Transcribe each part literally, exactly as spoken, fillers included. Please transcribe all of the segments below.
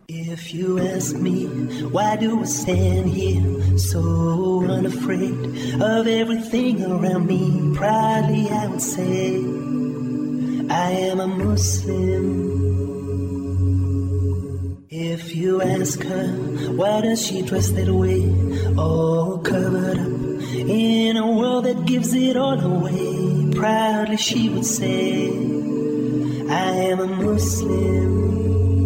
If you ask me, why do I stand here so unafraid of everything around me? Proudly I would say, I am a Muslim. If you ask her, why does she dress that way, all covered up in a world that gives it all away? Proudly she would say, I am a Muslim.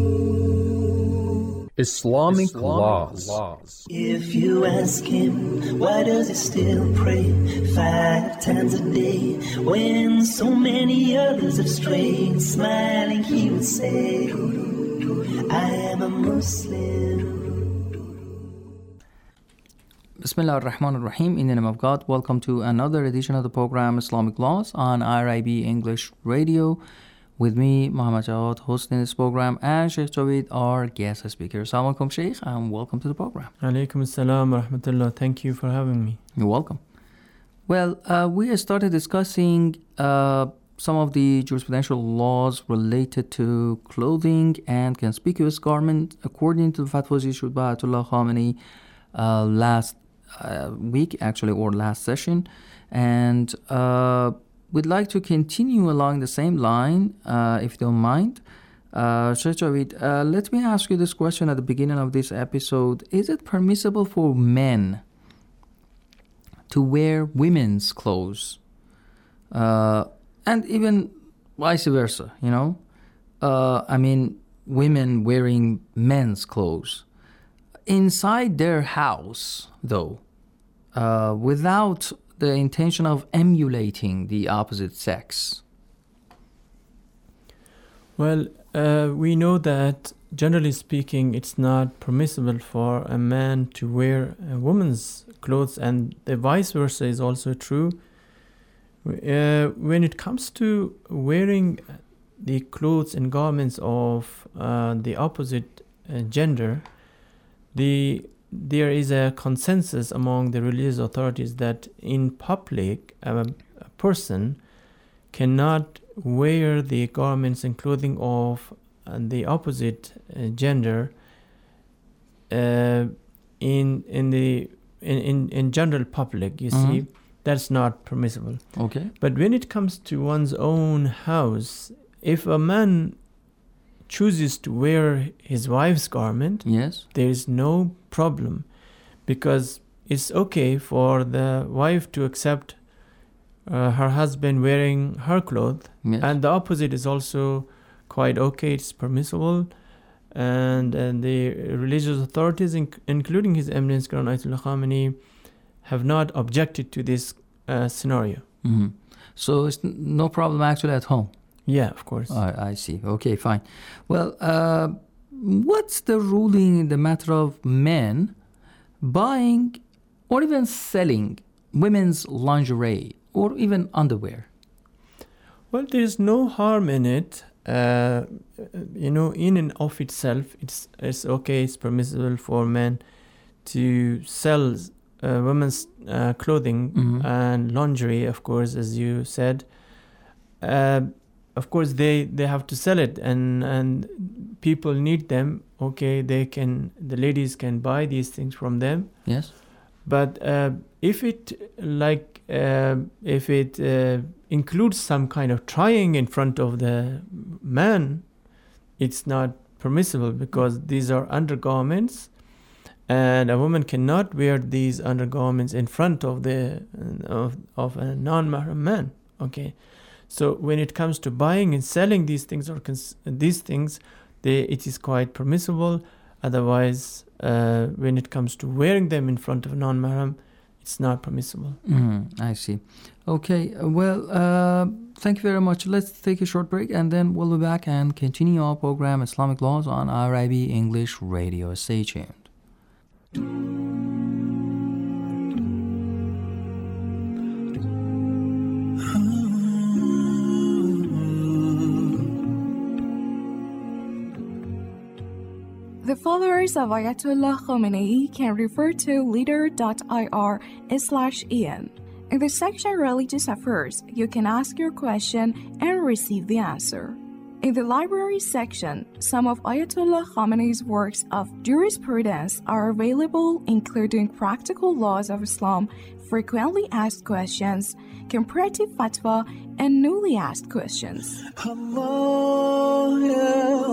Islamic, Islamic laws. laws. If you ask him, why does he still pray five times a day when so many others have strayed? Smiling he would say, I am a Muslim. Bismillah ar-Rahman ar-Rahim. In the name of God, welcome to another edition of the program Islamic Laws on R I B English Radio. With me, Muhammad Jawad, hosting this program, and Sheikh Jaweed, our guest speaker. Assalamu alaikum, Sheikh, and welcome to the program. Alaikum assalam wa rahmatullah. Thank you for having me. You're welcome. Well, uh, we started discussing uh, some of the jurisprudential laws related to clothing and conspicuous garment according to the fatwas issued by Ayatollah Khamenei uh, last uh, week, actually, or last session. And uh, we'd like to continue along the same line, uh, if you don't mind. Uh, Sheikh Jaweed, uh, let me ask you this question at the beginning of this episode. Is it permissible for men to wear women's clothes? Uh, and even vice versa, you know? Uh, I mean, women wearing men's clothes. Inside their house, though, uh, without the intention of emulating the opposite sex? Well, uh, we know that generally speaking, it's not permissible for a man to wear a woman's clothes, and the vice versa is also true. Uh, when it comes to wearing the clothes and garments of uh, the opposite uh, gender, the there is a consensus among the religious authorities that in public, a, a person cannot wear the garments and clothing of uh, the opposite uh, gender uh, in in the in, in, in general public. You mm-hmm. see, that's not permissible. Okay. But when it comes to one's own house, if a man chooses to wear his wife's garment, yes, there is no problem, because it's okay for the wife to accept uh, her husband wearing her clothes, yes. And the opposite is also quite okay. It's permissible, and and the religious authorities, inc- including His Eminence Grand Ayatollah Khamenei, have not objected to this uh, scenario. Mm-hmm. So it's n- no problem actually at home. Yeah, of course. Oh, I see. Okay, fine. Well, uh, what's the ruling in the matter of men buying or even selling women's lingerie or even underwear? Well, there's no harm in it. Uh, you know, in and of itself, it's it's okay. It's permissible for men to sell uh, women's uh, clothing mm-hmm. and lingerie, of course, as you said. Uh, Of course, they, they have to sell it, and, and people need them. Okay, they can, the ladies can buy these things from them. Yes. But uh, if it like uh, if it uh, includes some kind of trying in front of the man, it's not permissible, because these are undergarments, and a woman cannot wear these undergarments in front of the of of a non-mahram man. Okay. So when it comes to buying and selling these things or cons- these things, they, it is quite permissible. Otherwise, uh, when it comes to wearing them in front of a non-mahram, it's not permissible. Mm, I see. Okay. Well, uh, thank you very much. Let's take a short break, and then we'll be back and continue our program Islamic Laws on R I B English Radio. Stay tuned. The followers of Ayatollah Khamenei can refer to leader.ir slash en. In the section Religious Affairs, you can ask your question and receive the answer. In the library section, some of Ayatollah Khamenei's works of jurisprudence are available, including Practical Laws of Islam, Frequently Asked Questions, Comparative Fatwa, and Newly Asked Questions. Allah, ya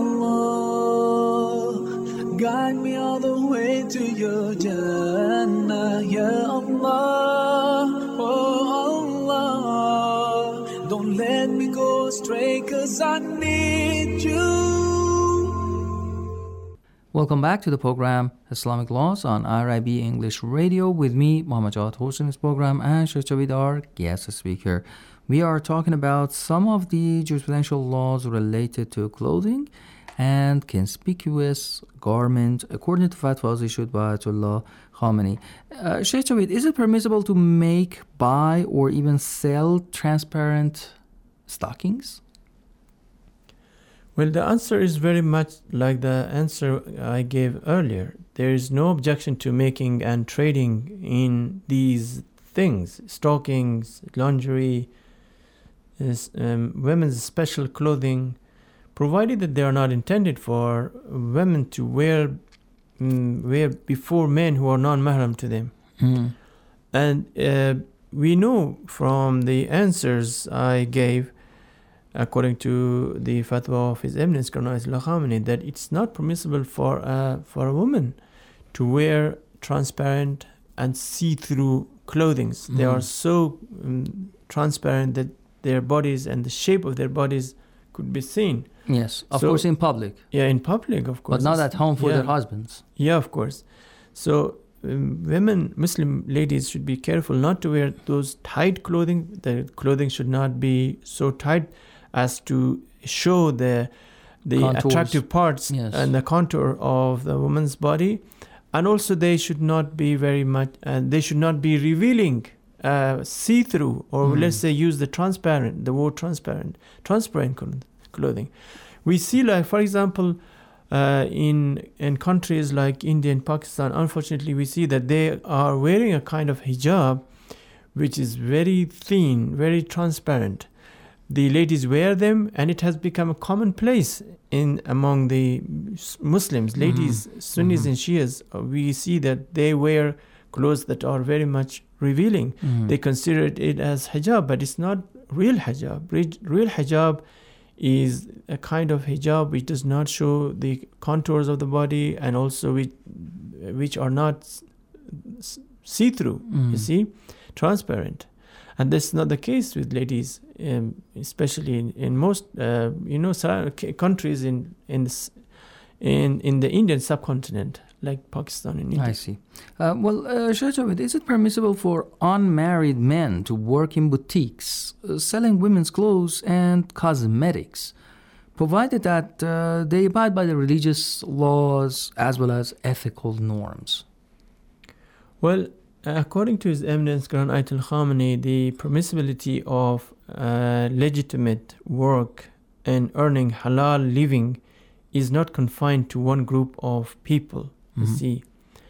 Allah, guide me all the way to your Jannah, ya Allah, oh Allah, don't let me go astray, 'cause I need you. Welcome back to the program Islamic Laws on I R I B English Radio with me, Muhammad Jawad, hosting this program, and Sheikh Javid, our guest speaker. We are talking about some of the jurisprudential laws related to clothing and conspicuous garment according to fatwas issued by Ayatollah Khamenei. Uh, Sheikh Javid, is it permissible to make, buy, or even sell transparent stockings? Well, the answer is very much like the answer I gave earlier. There is no objection to making and trading in these things, stockings, lingerie, is, um, women's special clothing, provided that they are not intended for women to wear, um, wear before men who are non-mahram to them. Mm. And uh, we know from the answers I gave, according to the fatwa of His Eminence Ayatollah Khamenei, that it's not permissible for a, for a woman to wear transparent and see-through clothing. Mm. They are so um, transparent that their bodies and the shape of their bodies could be seen. Yes, of so, course in public. Yeah, in public, of course. But not at home for yeah. their husbands. Yeah, of course. So um, women, Muslim ladies should be careful not to wear those tight clothing. The clothing should not be so tight as to show the the Contours. attractive parts Yes. and the contour of the woman's body. And also they should not be very much, and uh, they should not be revealing uh, see-through, or mm. let's say use the transparent, the word transparent, transparent clothing. We see, like, for example, uh, in in countries like India and Pakistan, unfortunately, we see that they are wearing a kind of hijab which is very thin, very transparent. The ladies wear them, and it has become a commonplace in among the Muslims, ladies, mm-hmm. Sunnis mm-hmm. and Shias. We see that they wear clothes that are very much revealing. Mm-hmm. They consider it as hijab, but it's not real hijab. Real hijab is a kind of hijab which does not show the contours of the body, and also which, which are not see-through, mm-hmm. you see, transparent. And that's not the case with ladies, um, especially in, in most, uh, you know, countries in in, this, in in the Indian subcontinent, like Pakistan and India. I see. Uh, well, uh, Sheikh Javid, is it permissible for unmarried men to work in boutiques uh, selling women's clothes and cosmetics, provided that uh, they abide by the religious laws as well as ethical norms? Well, according to His Eminence Grand Ayatollah Khamenei, the permissibility of uh, legitimate work and earning halal living is not confined to one group of people. Mm-hmm. You see,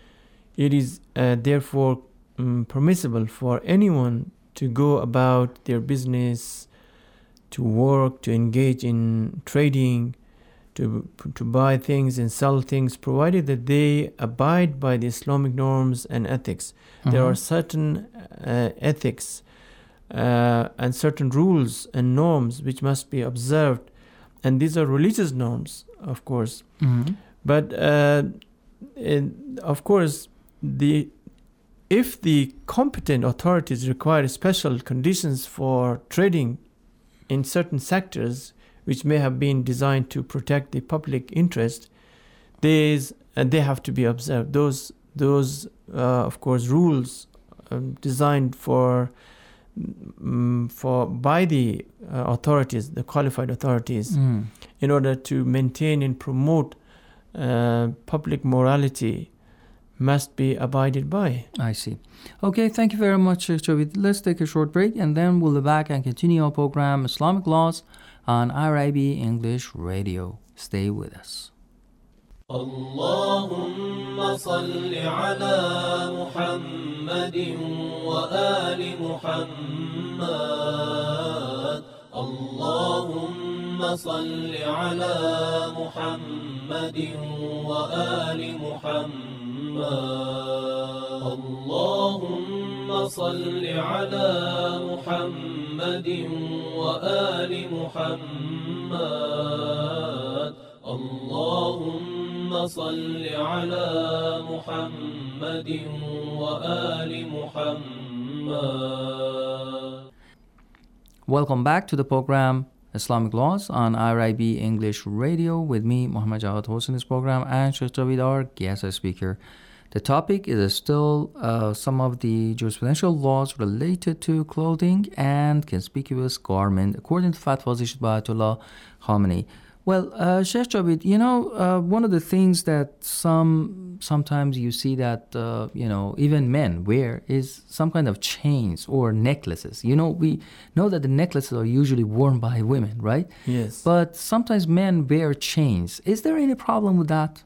it is uh, therefore um, permissible for anyone to go about their business, to work, to engage in trading, to to buy things and sell things, provided that they abide by the Islamic norms and ethics. Mm-hmm. There are certain uh, ethics uh, and certain rules and norms which must be observed, and these are religious norms, of course. Mm-hmm. But uh, in, of course, the if the competent authorities require special conditions for trading in certain sectors, which may have been designed to protect the public interest, there's, and they have to be observed. Those, those, uh, of course, rules um, designed for, um, for by the uh, authorities, the qualified authorities, mm. in order to maintain and promote uh, public morality, must be abided by. I see. Okay, thank you very much, Sheikh Javid. Let's take a short break, and then we'll be back and continue our program, Islamic Laws, on I R I B English Radio. Stay with us. اللهم صل على محمد وآل محمد اللهم صل على محمد وآل محمد اللهم صل على محمد وآل محمد اللهم صل على محمد وآل محمد. Welcome back to the program Islamic Laws on I R I B English Radio with me, Muhammad Jawad Hossein, in this program, and Sheikh Javid, our guest speaker. The topic is still uh, some of the jurisprudential laws related to clothing and conspicuous garment, according to fatwas issued by Ayatollah Khamenei. Well, uh, Sheikh Javid, you know, uh, one of the things that some sometimes you see that, uh, you know, even men wear is some kind of chains or necklaces. You know, we know that the necklaces are usually worn by women, right? Yes. But sometimes men wear chains. Is there any problem with that?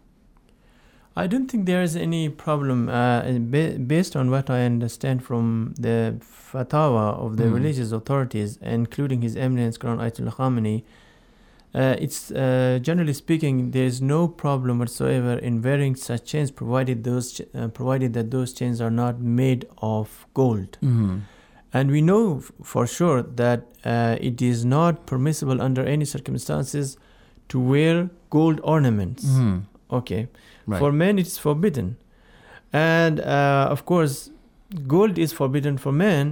I don't think there is any problem. Uh, ba- based on what I understand from the fatwa of the Mm. religious authorities, including His Eminence Grand Ayatollah Khamenei, Uh, it's uh, generally speaking, there is no problem whatsoever in wearing such chains, provided those ch- uh, provided that those chains are not made of gold. Mm-hmm. And we know f- for sure that uh, it is not permissible under any circumstances to wear gold ornaments. Mm-hmm. Okay, Right. for men it's forbidden, and uh, of course, gold is forbidden for men,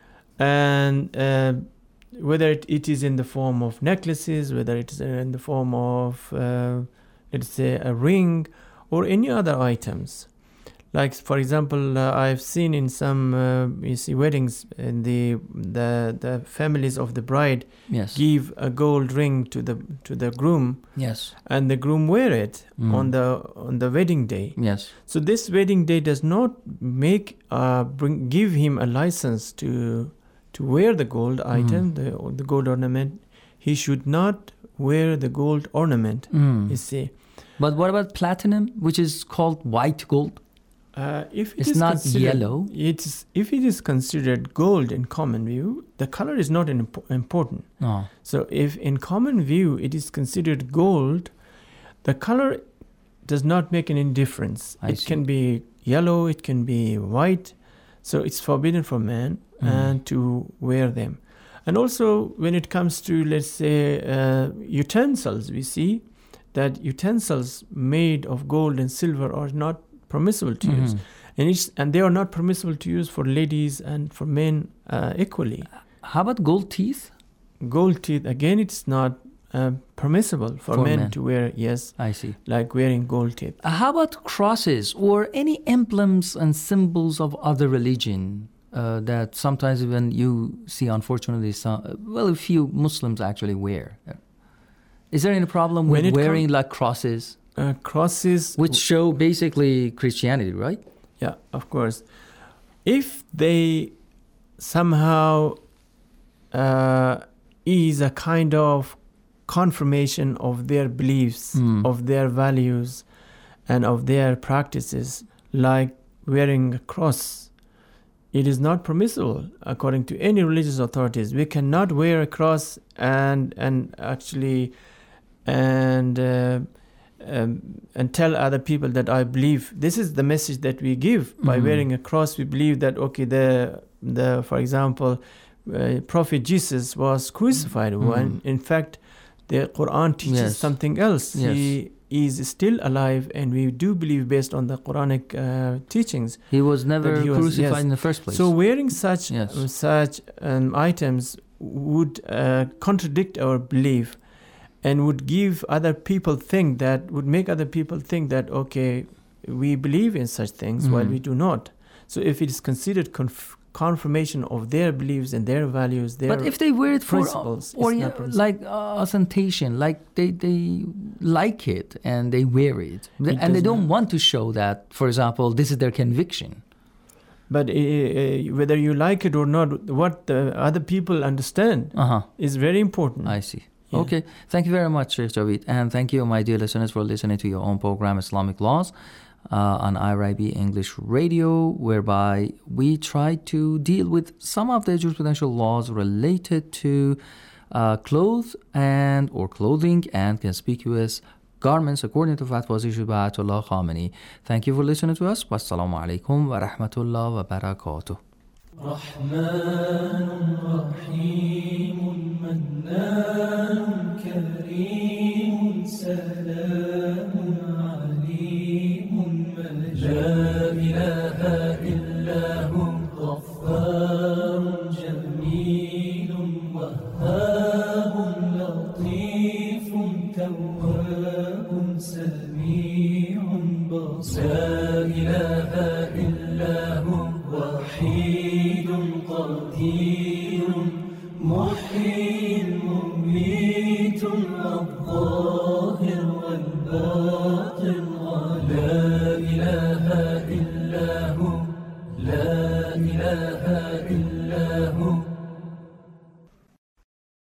and. Uh, Whether it, it is in the form of necklaces, whether it is in the form of, uh, let's say, a ring or any other items. Like, for example, uh, I've seen in some, uh, you see, weddings, in the, the the families of the bride Yes. give a gold ring to the to the groom, Yes. and the groom wear it Mm. on the on the wedding day. Yes. So this wedding day does not make uh, bring give him a license to. To wear the gold item, Mm. the the gold ornament. He should not wear the gold ornament. Mm. You see, But what about platinum, which is called white gold? uh, if it It's is not considered- yellow. It's if it is considered gold in common view, the color is not imp- important. No. So if in common view it is considered gold, the color does not make any difference. I It see. can be yellow, it can be white. So it's forbidden for men Mm. and to wear them. And also when it comes to, let's say, uh, utensils, we see that utensils made of gold and silver are not permissible to use. Mhm. And, it's, and they are not permissible to use for ladies and for men uh, equally. How about gold teeth? Gold teeth, again, it's not uh, permissible for, For men, men. to wear, yes, I see. like wearing gold teeth. Uh, how about crosses or any emblems and symbols of other religion uh, that sometimes even you see, unfortunately, some, well, a few Muslims actually wear? Is there any problem When with it wearing com- like crosses, Uh, crosses, which show basically Christianity, right? yeah, of course. If they somehow uh, is a kind of confirmation of their beliefs, Mm. of their values, and of their practices, like wearing a cross, it is not permissible according to any religious authorities. We cannot wear a cross and and actually and uh, um, and tell other people that I believe. This is the message that we give by Mhm. wearing a cross. We believe that okay, the the for example, uh, Prophet Jesus was crucified. Mhm. When in fact, the Quran teaches Yes. something else. Yes. He is still alive, and we do believe based on the Quranic uh, teachings. He was never That he was- crucified yes. in the first place. So wearing such Yes. um, such um, items would uh, contradict our belief, and would give other people think that would make other people think that okay, we believe in such things while Mhm. we do not. So if it is considered conf- confirmation of their beliefs and their values, their but if they wear it for principles, or it's yeah, not permissible. like uh, ostentation, like they they like it and they wear it, Th- It and they does don't not- want to show that, for example, this is their conviction. But uh, uh, whether you like it or not, what the other people understand Uh huh. is very important. I see. Yeah. Okay. Thank you very much, Sheikh Javid. And thank you, my dear listeners, for listening to your own program, Islamic Laws, uh, on I R I B English Radio, whereby we try to deal with some of the jurisprudential laws related to uh, clothes and or clothing and conspicuous garments according to fatwas issued by Ayatollah Khamenei. Thank you for listening to us. Wassalamu alaikum wa rahmatullah wa barakatuh. رحمن رحيم منان كريم سلام عليم لا إله إلا هو غفار جميل وهاب لطيف تواب سميع بصير لا إله إلا هو وحيد قدير محيي مميت الظاهر والباطن